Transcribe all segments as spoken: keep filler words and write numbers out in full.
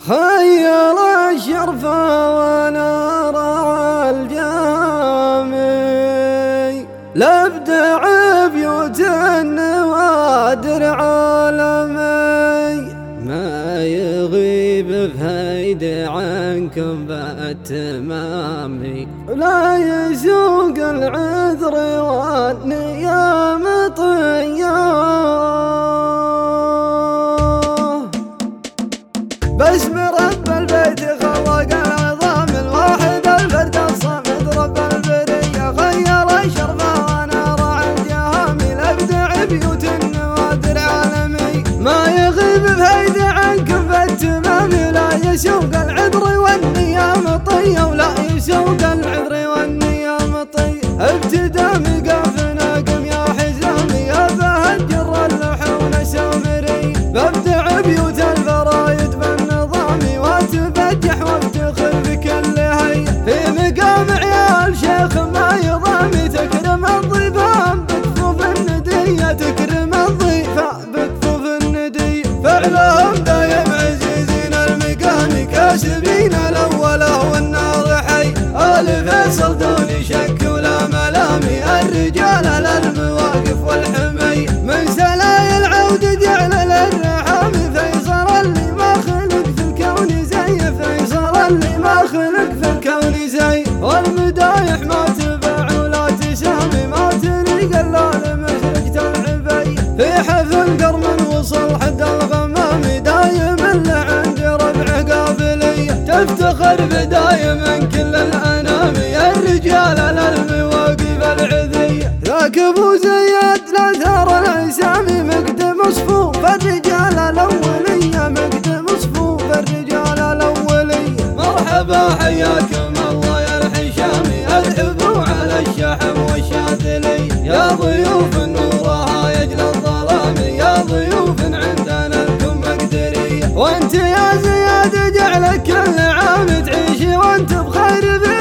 خير الشرفة ونار الجامي لابدع بيوت النوادر عالمي ما يغيب فهيد عنكم بالتمامي لا يسوق العذر والنيام طياه باسم رب البيت خلق العظام الواحد الفرد الصمد رب البرية خير الشرفة ونار الجهامي لابدع بيوت النوادر عالمي ما يغيب فهيد عنكم بالتمامي لا يسوق العذر والنيام طية ولا يسوق العذر والنيام طية ابتدى مقافنا قم يا حزامي يا فهد جر اللحون سامري ببدع بيوت الفرايد بالنظام واتفتح وافتخر بكل هي في مقام عيال شيخ ما يضامي تكرم الضيفان بكفوف الندية تكرم الضيفان بكفوف الندية فعلهم دايم عزيزين المقام كاسبين الأوله والنار حي آل فيصل دون شك ولا ملامي الرجال للمواقف والحمي من سلاي العود جعل للرحامي فيصل اللي ما خلق في الكون زي فيصل اللي ما خلق في الكون زي والمدايح ما تباع ولا تسامي ما تليق الا لمشرقة العبي في حفل قرم وصل حد الغمامي دايم اللي عند ربع قابلية تفتخر بدايم من كل الانام الرجال للمواقف العذية ذاك ابو زياد الاثار العسامي مقدم صفوف الرجال الاولية مقدم صفوف الرجال الاولية مرحبا حياكم الله يا الحشامي اذهبوا على الشحم والشاذلي يا ضيوف النورها يجل الظلام يا ضيوف عندنا لكم مقدرية وانت يا زياد جعلك كل عام تعيشي وانت بخير في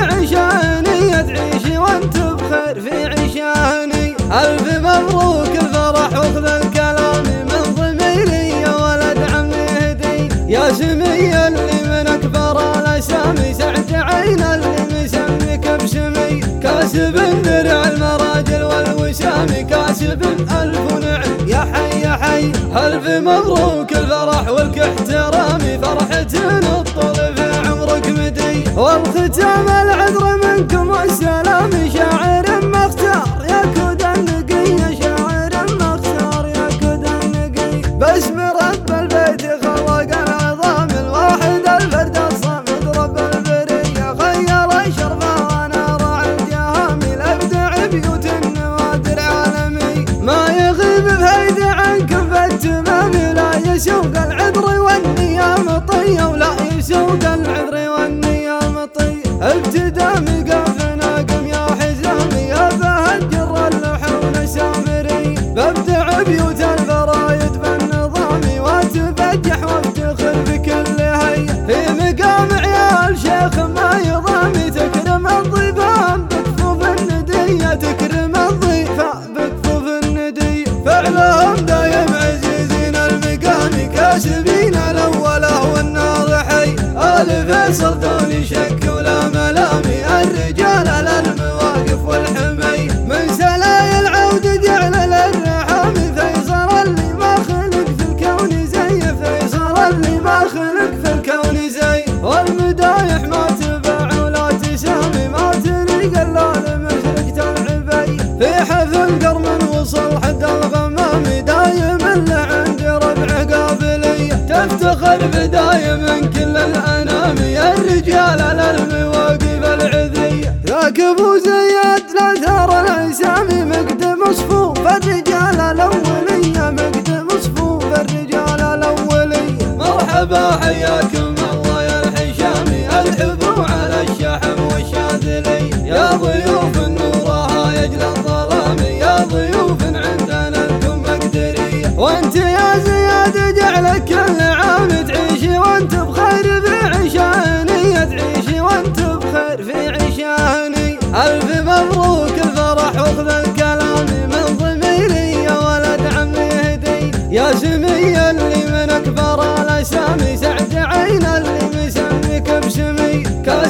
عشاني تعيشي وانت بخير في عشاني الف مبروك الفرح واخذ الكلام من ضميري يا ولد عمي هدي يا سمي اللي من اكبر الاسامي سعد عين اللي مسميك بسمي كاسب درع المراجل والوسامي كاسب الف نعم يا حي يا حي الف مبروك الفرح والك احترامي فرحة الطول في عمرك مدي والختام العذر منكم والسلام شاعر مختار يا كود النقي شاعر مختار يا كود النقي باسم رب البيت خلق العظام الواحد الفرد الصمد رب البرية خير الشرفة ونار الجهامي لابدع بيوت النوادر عالمي ما يغيب فهيد عنكم بالتمامي لا يسوق العذر والنيام طية ولا يسوق العذر والنيام طية ابتدى مقافنا قم يا حزامي يا فهد جر اللحون سامري ببدع بيوت الفرايد بالنظام واتفتح وافتخر بكل هي في مقام عيال شيخ ما يضامي تكرم الضيفان بكفوف الندية تكرم الضيفان بكفوف الندية فعلهم دايم عزيزين المقام كاسبين الاوله والنار حي آل فيصل دون شك ولا ملامي الرجال للمواقف والحمي من سلاي العود جعل للرحامي فيصل اللي ما خلق في الكون زي فيصل اللي ما خلق في الكون زي والمدايح ما تباع ولا تسامي ما تليق الا لمشرقة العبي في حفل قرم وصل حد الغمامي دايم اللي عند ربع قابلية تفتخر بدايم من كل الانام الرجال للمواقف العذية ذاك ابو زياد الاثار العسامي مقدم صفوف الرجال الاولية مقدم صفوف الرجال الاولية مرحبا حياكم الله يا الحشامي اذهبوا على الشحم والشاذلي يا ضيوف النورها يجل الظلام يا ضيوف عندنا لكم مقدرية وانت يا زياد جعلك كل عام تعيشي وانت بخير في عشاني تعيشي وانت بخير في عشاني الف مبروك الفرح واخذ الكلام من ضميري يا ولد عمي هدي يا سمي اللي من اكبر الاسامي سعد عين اللي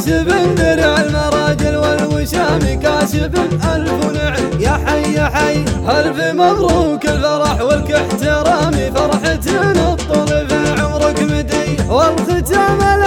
كاسب درع المراجل والوسام كاسب ألف نعم يا حي يا حي ألف مبروك الفرح والك احترامي فرحة الطول في عمرك مدي والختام